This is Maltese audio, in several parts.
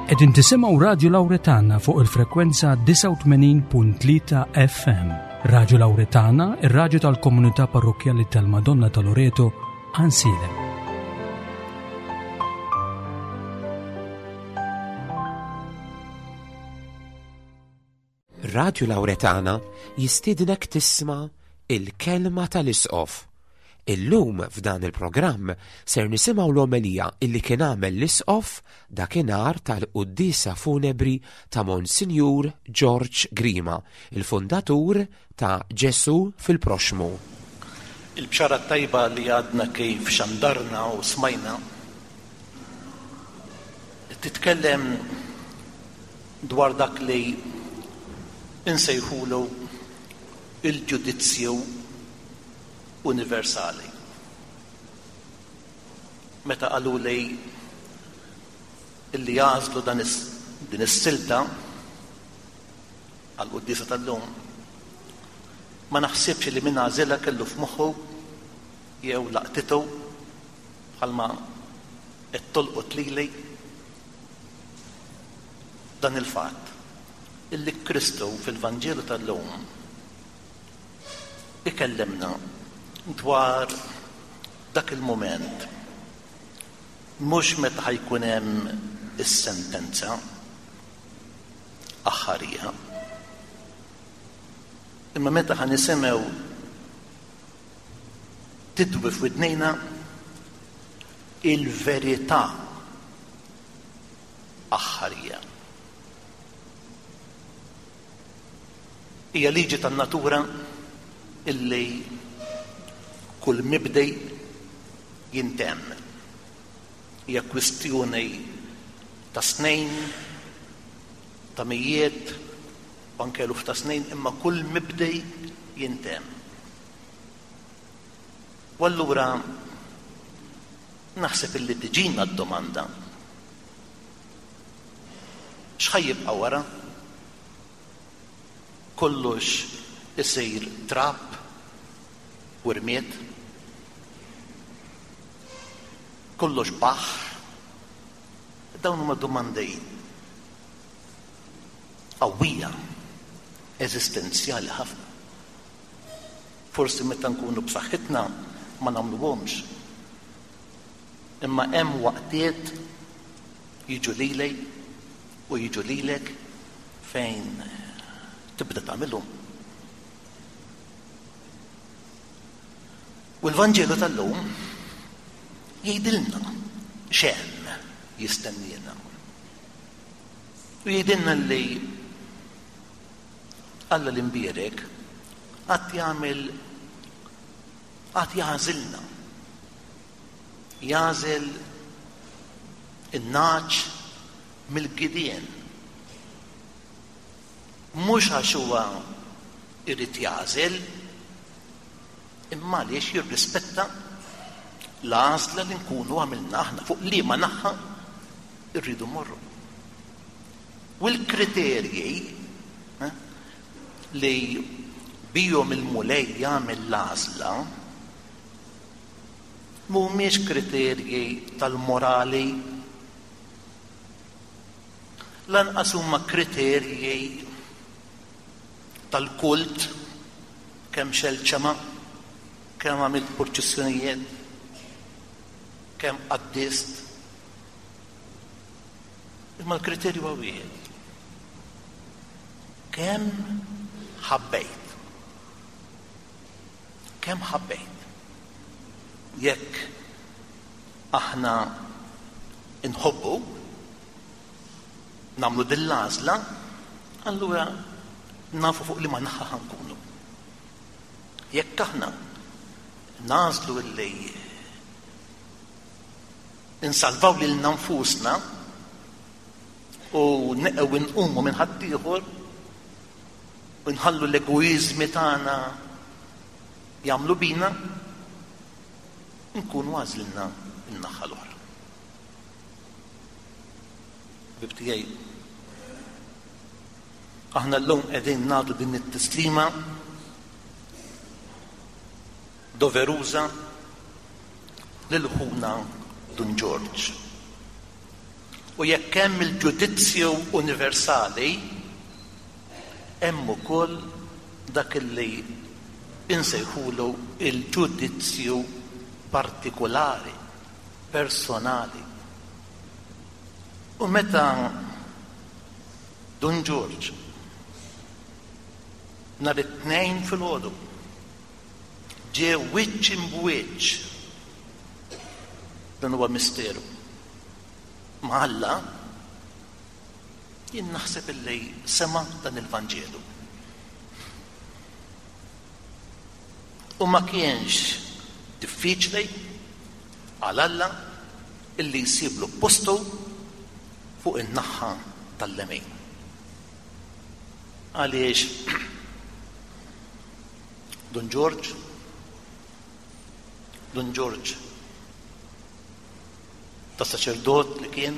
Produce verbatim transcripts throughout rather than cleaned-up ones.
Qegħdin tisimgħu Radio Lawretana fuq il-frekwenza tisa' u tmenin punt tlieta F M. Radio Lawretana, ir-radju tal-Komunità Parrokjali tal-Madonna ta' Loreto, Ansile. Radio Lawretana jistidnek tisma' il-kelma tal-Isqof. Illum f'dan il-programm ser nisimgħu l-omelija illi kien għamel l-Isqof dakinhar tal-Qudiesa Funebri ta' Monsinjur George Grima, il-fundatur ta' Ġesu fil-Proxmu. Il-bxara tajba li għadna kif xandarna u smajna titkellem dwar dak li insejħulu il-ġudizzju universali. Meta qalu li illi jażlu dan din is-silta għall-Qudiesa tal-lum, ma naħsibx li min għażilha kellu f'moħħu jew laqtitu bħalma qed tolqot lili dan il-fatt illi Kristu fil-Vanġelu tal-lum ikellemna dwar dak il-moment mhux meta ħajkun hemm is-sentenza aħħarija, imma meta ħanisimgħu tidwi f'widnejna il-verità aħħarija. Hija liġi tan-natura illi kull mibdej jintemm. Hija kwistjoni ta' snejn, ta' mijiet, anke eluf ta' snejn, imma kull mibdej jintemm. U allura naħseb illi tiġina d-domanda x'ħajjibqa' wara? Kollox isir trab u rmiet, kollox baħ. Dawn huma domandi qawwija, eżistenzjali ħafna. Forsi meta nkunu b'saħħitna ma nagħmluhomx. Imma hemm waqtiet jiġu lilej u jiġu lilek fejn tibda tagħmilhom. U l-Vanġelu tal-lum jgħidilna x'hemm jistennina. U jgħidilna li Alla l-imbierek qatt jagħmel qatt jażilna. Jażel in-naċ mill-gidien. Mhux għax huwa irid jażel, imma għaliex jirrispetta l-għażla li nkunu għamilna aħna fuq liema naħa rridu mmorru. U l-kriterji eh, li bihom il-mulej jagħmel l-għażla mhumiex kriterji tal-morali, lanqas huma kriterji tal-kult, kemm xelċema, kemm għamilt purċissjonijiet, kemm qaddist. Imma l-kriterju huwa wieħed. Kemm ħabbejt. Kemm ħabbejt. Jekk aħna inħobbu nagħmlu din l-għażla, allura nafu fuq li ma naħa ħankunu. Jekk aħna nażlu illi insalvaw lil nfusna u neqgħu nqumu minn ħadd ieħor u nħallu l-egoiżmi tagħna jagħmlu bina, nkunu għażlilna in-naħa l-oħra. Bibtijaj, aħna l-lum qegħdin nagħtu din it-tislima doveruża lil ħuna Dun George. U jekk hemm il-ġudizzju universali, hemm ukoll dak li insejħulu il-ġudizzju partikolari, personali. U meta Don George nhar it-tnejn filgħodu ġie wiċċ imbuwiċċ, dan huwa misteru. Ma' Alla jien naħseb illi sema dan il-Vanġelu. U ma kienx diffiċli għal Alla illi jsiblu postu fuq in-naħa tal-lemin. Għaliex Don George Don George ta' saċerdot li kien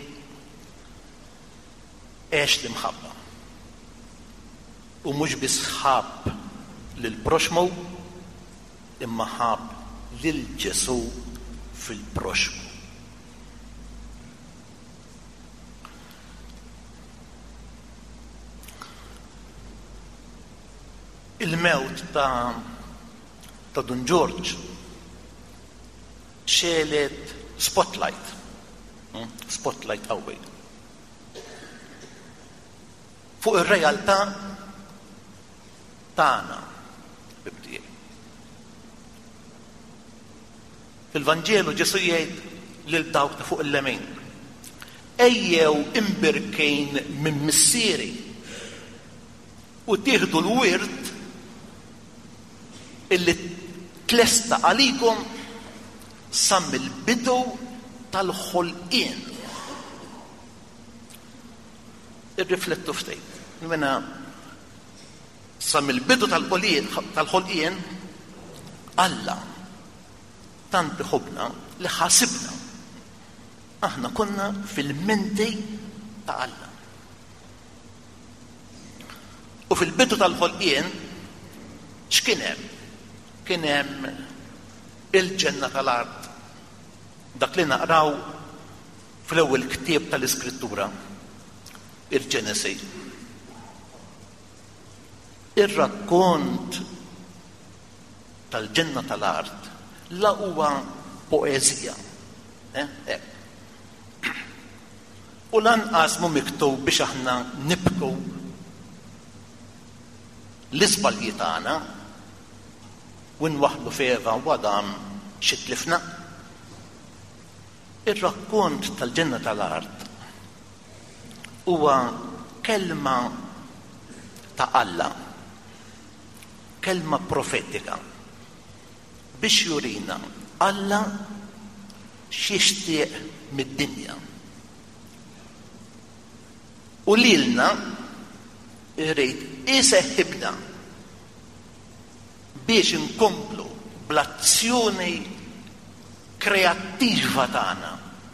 għex li mħabba. U mhux biss ħab lil proxmu imma ħab lil Ġesu fil-proxmu. Il-mewt ta' ta' Don George xelet spotlight. Spotlight qawwi fuq ir-realtà tagħna bibtiej. Fil-Vanġelu Ġesu jgħid lil dawk ta' fuq il-lemin: ejjew imbirkejn minn missieri u tieħdu l-wirt illi tlesta għalikom sa mill-bidu tal-ħolqien. Irriflettu ftit. Mena sa mill-bidu tal-ħolqien Alla tant iħobbna li ħasibna aħna konna fil-menti ta' Alla. U fil-bidu tal-ħolqien x'kien hemm? Kien hemm il-ġenna tal-art, dak li naqraw fl-ewwel ktieb tal-Iskrittura, il-Ġenesi. Ir-rakkont tal-ġenna tal-art la huwa poeżija. Eh? U lanqas mu miktub biex aħna nibku l-iżbalji tagħna u nwaħlu feva u għadam xitlifna. Ir-rakkont tal-ġenna tal-art huwa kelma ta' Alla, kelma profetika biex jurina Alla x'jixtieq mid-dinja. U lilna irid iseħħibna biex inkomplu bl-azzjoni kreattiva tagħna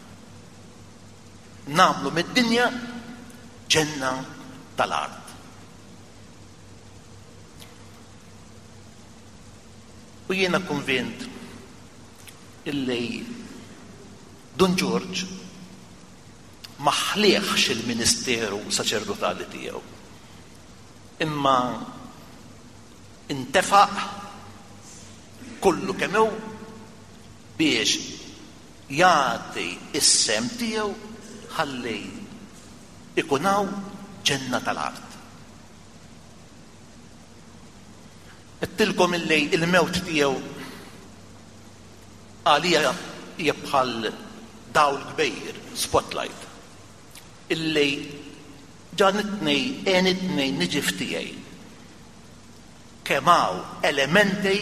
nagħmlu mid-dinja ġenna tal-art. U jiena konvint illi Don George ma ħlieħx il-ministeru saċerdotali tiegħu, imma intefaq kullu kemm hu biex jagħti is-sem tiegħu ħalli ikunaw ġenna tal-art. Qedtilkom illi il-mewt tiegħu għalija hija bħal dawl kbir, spotlight, illi ġanitni għenitni niġi ftijaj kemm hawn elementi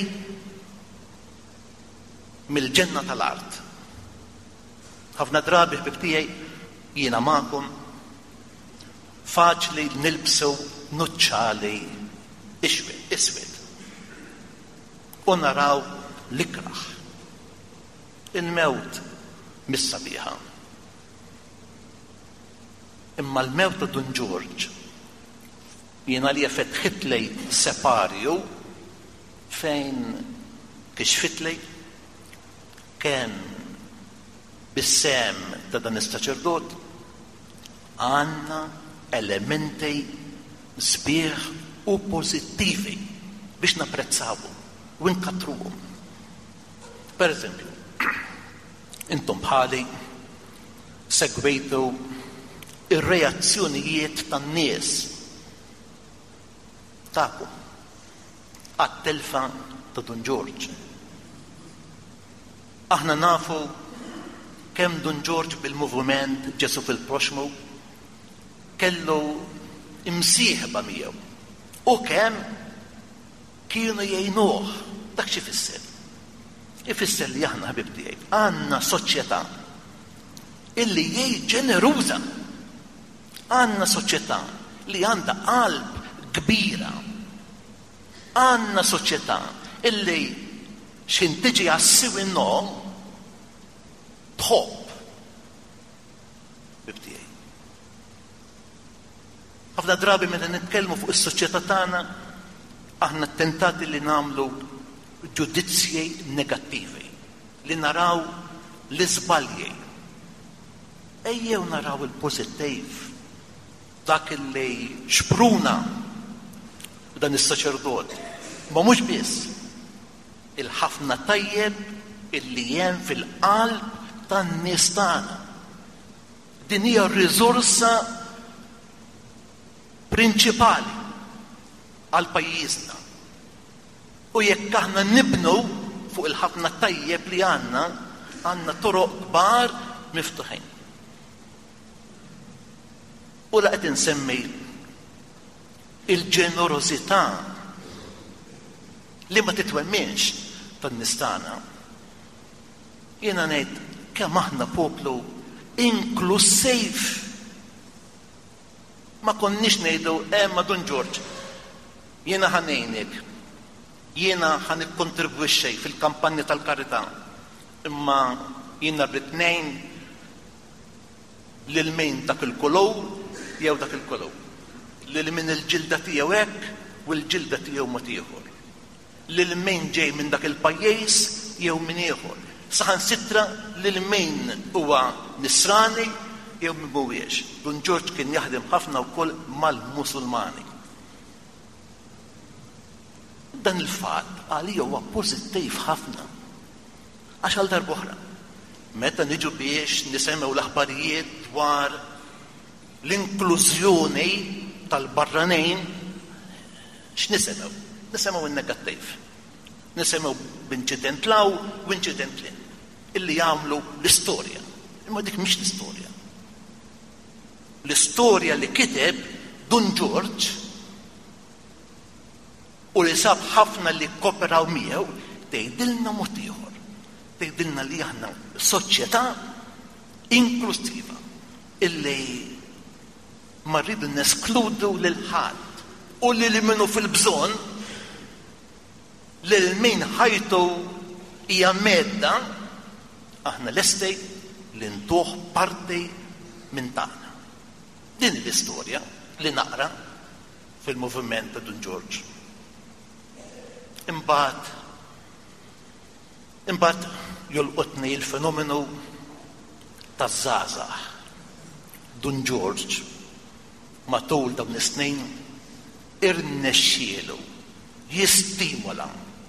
mill-ġenna tal-art. Ħafna drabi ħbibtijaj jiena magħkom faċli nilbsu nuċċali iswed iswed u naraw l-ikraħ. Il-mewt mis-sabiħa. Imma l-mewt ta' Don George jiena li fetħitlej separju fejn kixfitlej kemm bis-sem ta' dan is-saċerdot għandna elementi sbieħ u pożittivi biex napprezzawhom u nkatruhom. Per eżempju, intom bħali segwejtu ir-reazzjonijiet tan-nies tagħkom għat-telfa ta' Don George. Aħna nafu kemm Don George bil-moviment ġesu fil-proxmu kellu imsieħba miegħu u kemm kienu jgħinuh. Dak xi fisser? Ifisser li aħna ħbib tiegħi għandna soċjetà illi hija ġeneruża. Għandna soċjetà li għandha qalb kbira. Għandna soċjetà illi xin tiġi għassiwi n-nom tħobb bibtijaj. Ħafna drabi meta nitkellmu fuq is-soċjetà tagħna aħna ttentati li nagħmlu ġudizzji negattivi, li naraw l-iżbalji. Ejjew naraw il-pożittiv, dak li xpruna dan is-saċerdot, ma mhux biss il-ħafna tajjeb illi hemm fil-qalb tan-nies tagħna. Din hija r-riżorsa prinċipali għal pajjiżna. U jekk aħna nibnu fuq il-ħafna tajjeb li għandna, għandna toroq kbar miftuħin. U la qed insemmi il-ġenerożità li ma titwemminx tan-nies tagħna. Jiena ngħid kemm aħna poplu inklusiv. Ma konniex ngħidu eh ma Don George, jiena ħanejnek, jiena ħanikkontribwixxi fil-kampanja tal-karità, imma jiena rrid ngħin lil min dak il-kulur jew dak il-kulur, lil min il-ġilda tiegħu hekk u l-ġilda tiegħu mod ieħor, lil min ġej minn dak il-pajjiż jew min ieħor, saħansitra lil min huwa Nisrani jew min mhuwiex. Don George kien jaħdem ħafna wkoll mal-Musulmani. Dan il-fatt għalija huwa pożittiv ħafna. Għax għal darba oħra, meta niġu biex nisemgħu l-aħbarijiet dwar l-inklużjoni tal-barranejn, x'nisemgħu? Nisemgħu in-negattiv. Nisemgħu b'inċident law u inċident lin, illi jagħmlu l-istorja. Imma dik mhix l-istorja. L-istorja li kiteb Don George u li sab ħafna li kooperaw miegħu tgħidilna mod ieħor. Tgħidilna li aħna soċjetà inklusiva illi ma rridu neskludu lil ħadd u lil minnu fil-bżonn lil min ħajtu hija medda aħna lesti li ntuħ parti minn tagħna. Din l-istorja li naqra fil-moviment ta' Don George. Imbagħad imbagħad jolqotni l-fenomenu taż-żgħażagħ. Don George matul dawn is-snin irnexxielu jistimola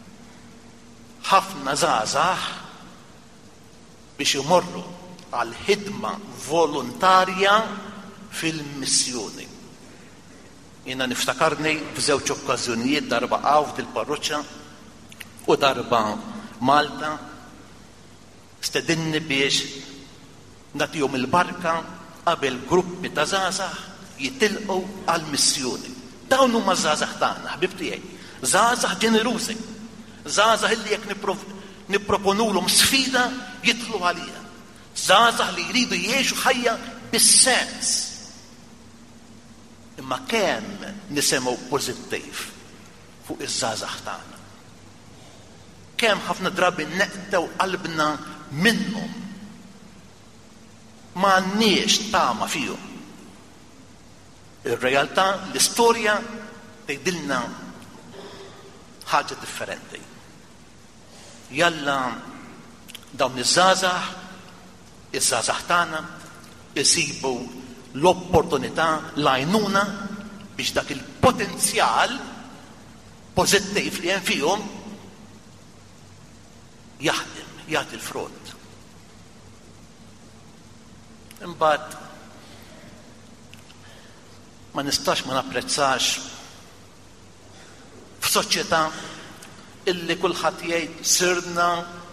ħafna żgħażagħ biex imorru għal ħidma volontarja fil-missjoni. Jiena niftakarni f'żewġ okkażjonijiet, darba hawn fil-parroċċa u darba Malta, stedinni biex nagħtihom il-barka qabel gruppi ta' żgħażagħ jitilqgħu għall-missjoni. Dawn huma żgħażagħ tagħna, ħbib tiegħi, żgħażagħ ġenerużi, żgħażagħ illi jekk nipproponulhom sfida jidħlu għaliha, żgħażagħ li jridu jgħixu ħajja bis-sens. Imma kemm nisemgħu pożittiv fuq iż-żgħażagħ tagħna. Kemm ħafna drabi neqtew qalbna minnhom. M'għandniex tama fihom. Ir-realtà, l-istorja tgħidilna ħaġa differenti. Jalla dawn iż-żgħażagħ, iż-żgħażagħ tagħna isibu l-opportunità, l-għajnuna biex dak il-potenzjal pożittiv li hemm fihom jaħdem, jagħti l-frott. Imbagħad ma nistax ma napprezzax f'soċjetà illi kulħadd jgħid sirna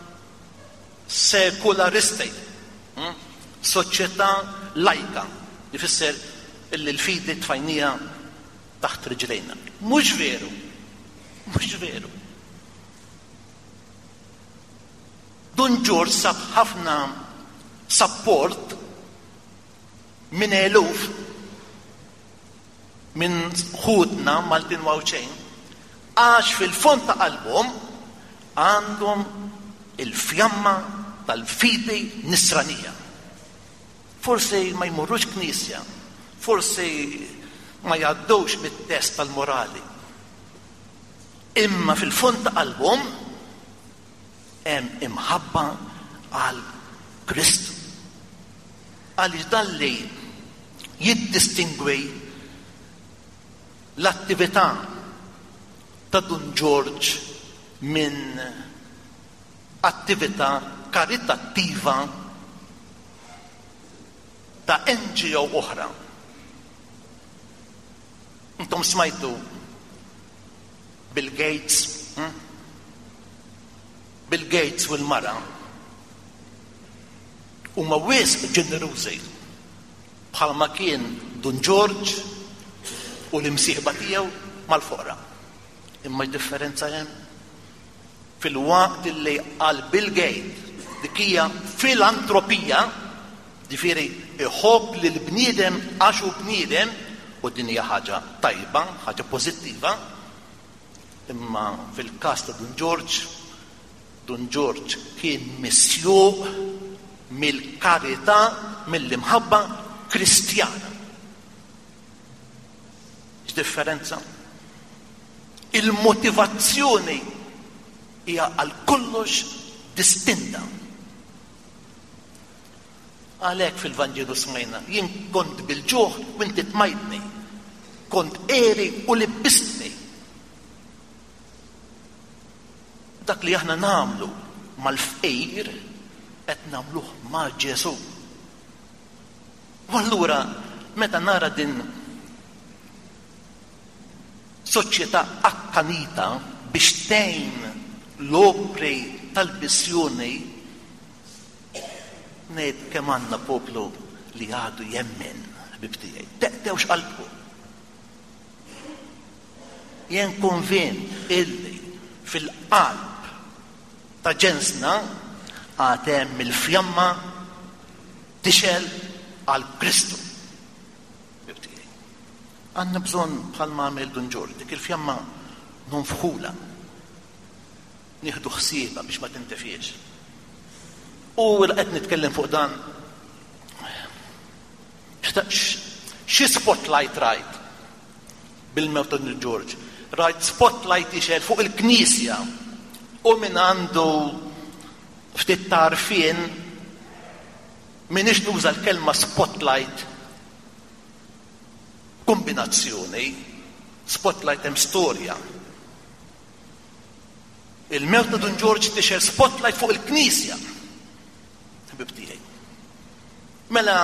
sekularisti, soċjetà lajka, jfisser illi l-fidi tfajnija taħt riġlejna. Mhux veru, mhux veru. Don George sab ħafna support minn eluf minn ħudna Maltin Wawċejn għax fil-fond ta' qalbhom għandhom il-fjamma tal-fidi nisranija. Forsi ma jmurrux knisja, forsi ma jgħaddux bit-test tal-morali. Imma fil-fond ta' qalbhom hemm imħabba għal Kristu. Għaliex dan li jiddistingwi l-attività ta' Don George minn attività karitattiva ta' N G O oħra. Intom smajtu Bill Gates, hm? Bill Gates u l-mara huma wisq ġenerużi bħalma kien Don George u l-imsieħba tiegħu mal-foqra. Imma differenza hemm fil-waqt li għal Bill Gates dik hija filantropija, ġifieri iħobb lil bniedem għax hu bniedem u din hija ħaġa tajba, ħaġa pożittiva. Imma fil-każ ta' Don George, Don George kien missjuq mill-karità, mill-imħabba kristjana. X'differenza? Il-motivazzjoni hija għal kollox distinta. Għalhekk fil-Vanġelu smajna, jien kont bil-ġuħ u inti tmajtni, kont eri u libbistni. Dak li aħna nagħmlu mal-fqir qed nagħmluh ma' Ġesu. U allura meta nara din soċjetà akkanita biex tgħin l-opri tal-missjoni, ngħid kemm għandna poplu li għadu jemmen ħbib tiegħi. Teqtewx qalbku. Jien konvint illi fil-qalb ta' ġensna għad hemm il-fjamma tixel għal Kristu. Għandna bżonn bħalma għamel Don George, dik il-fjamma nonfħula. Nieħdu ħsiebha biex ma tintefiex. U qed nitkellem fuq dan xi spotlight rajt bil-mewt ta' Don George. Rajt spotlight ixel fuq il-Knisja u min għandu ftit tarfien minix nuża l-kelma spotlight kombinazzjoni, spotlight hemm storja. Il-mewt ta' Don George tixel spotlight fuq il-Knisja. Ħbib tiegħi. Mela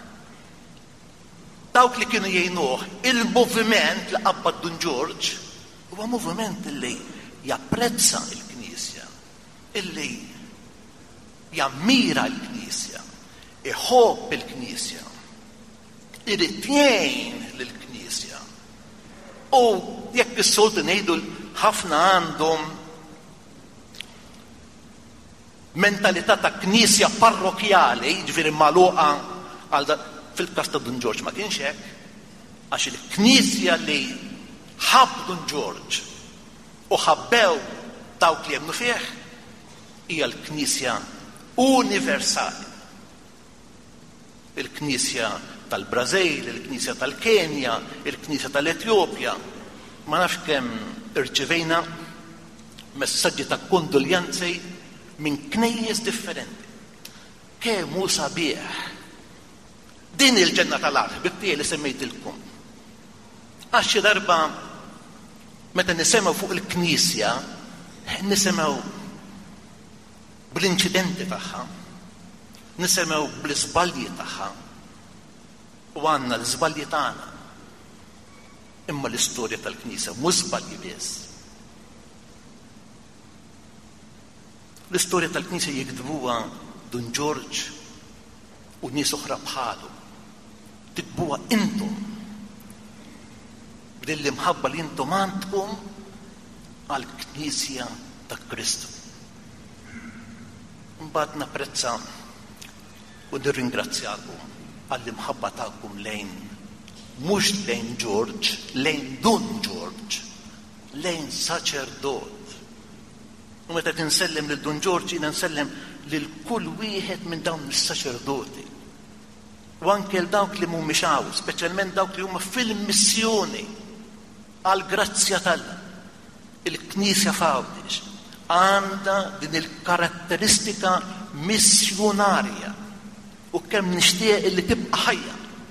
dawk li kienu jgħinuh il-moviment li qabbad Don George huwa moviment li japprezza il-Knisja, illi jammira l-Knisja, iħobb il-Knisja, irid jgħin lill-Knisja. U jekk is-soltu ngħidu ħafna għandhom mentalità ta' Knisja parrokjali, ġifieri magħluqa għal fil-każ ta' Don George ma kienx hekk, għax il-Knisja li ħabb Don George u ħabbew dawk li jemnu fih hija l-Knisja universali. Il-Knisja tal-Brażil, il-Knisja tal-Kenja, il-Knisja tal-Etjopja. Ma nafx kemm irċivejna messaġġi ta' kondoljanzi minn knejjes differenti. Kemm hu sabiħ Din il-ġenna tal-art, bibtija li semmejtilkom. Għax xi darba meta nisemgħu fuq il-Knisja, nisemgħu bl-inċidenti tagħha, nisemgħu bl-iżbalji tagħha, u għandna l-iżbalji tagħna. Imma l-istorja tal-Knisja mhux żbalji biss. L-istorja tal-Knisja jikdbuha Dun George u nies oħra bħalu. Tikbuha intom b'din imħabba li intom għandkom għall-Knisja ta' Kristu. Mbagħad napprezza u nirringrazzjakom għall-imħabba tagħkom lejn mhux lejn George, lejn Dun George, lejn saċerdot. U meta tinsellem lil Dun George, jiena nsellem lil kull wieħed minn dawn is-saċerdoti. U anke l dawk li mhumiex hawn, speċjalment dawk li huma fil-missjoni għal grazzja tal-Alla. Il-Knisja Fawdex għandha din il-karatteristika missjonarja u kemm nixtieq li tibqa' ħajja.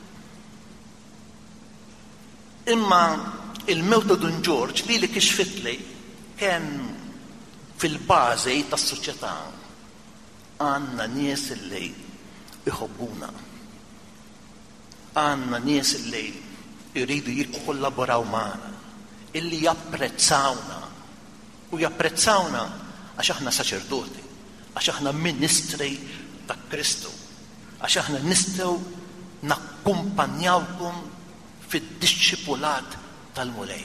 Imma il-mewt ta' Dun George li li kixfitli kien fil-bażi tas-soċjetà għandna nies illi iħobbuna. Għandna nies illi jridu jikkollaboraw magħna, illi japprezzawna. U japprezzawna għax aħna saċerdoti, għax aħna ministri ta' Kristu, għax aħna nistgħu nakkumpanjawkom fid-dixxipulat tal-mulej.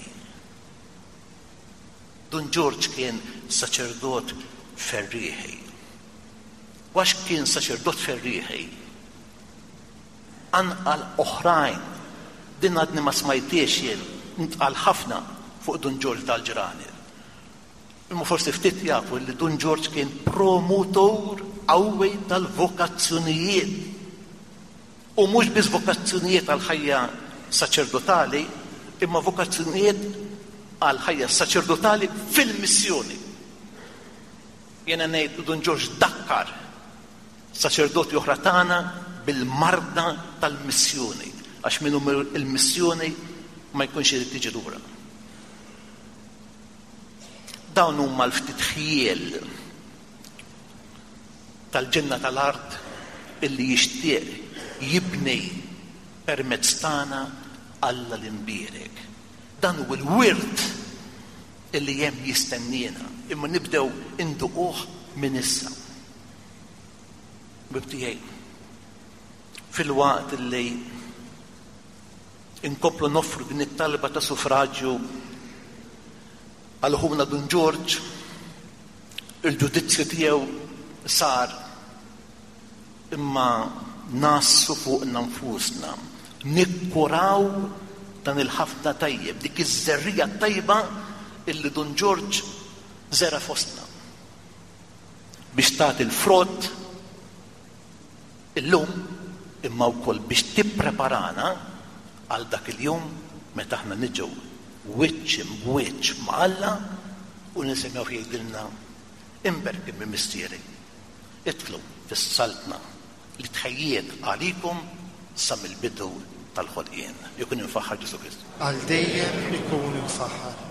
Dun George kien saċerdot ferrieħi. Għax kien saċerdot ferrieħi, anqal oħrajn, din għadni ma smajtiex jien, ntqal ħafna fuq Dun George tal-ġrani. Imma forsi ftit jafu li Dun George kien promotor qawwi tal-vokazzjonijiet. U mhux biss vokazzjonijiet għal ħajja saċerdotali, imma vokazzjonijiet għal ħajja saċerdotali fil-missjoni. Jena ngħid Dun George dakkar saċerdoti oħra tagħna bil-marda tal-missjoni, għax minnu il-missjoni ma jkunx irid tiġi lura. Dawn huma l-ftit ħiel tal-ġenna tal-art illi jixtieq jibni permezz tagħna Alla l-imbierek. Dan huwa l-wirt illi hemm jistennina, imma nibdew induquh minn issa. Bibtijaj, fil-waqt illi inkomplu noffru din it-talba ta' suffraġġju għal ħuna Dun George, il-ġudizzju tiegħu sar, imma nassu fuq nfusna, nikkuraw dan il-ħafna tajjeb, dik iż-żerrija tajba illi Dun George żera fostna. Biex tagħti il-frott illum, imma wkoll biex tippreparana għal dak il-jum meta aħna niġu wiċċ imwiċċ ma' Alla u nisimgħu jgħidilna imberkim minn mistieri. Idħlu fis-saltna li tħejjiet għalikom sa mill-bidu tal-ħolqien. Jkun infaħħar Ġesu Kristu. Għal dejjem ikun infaħħar.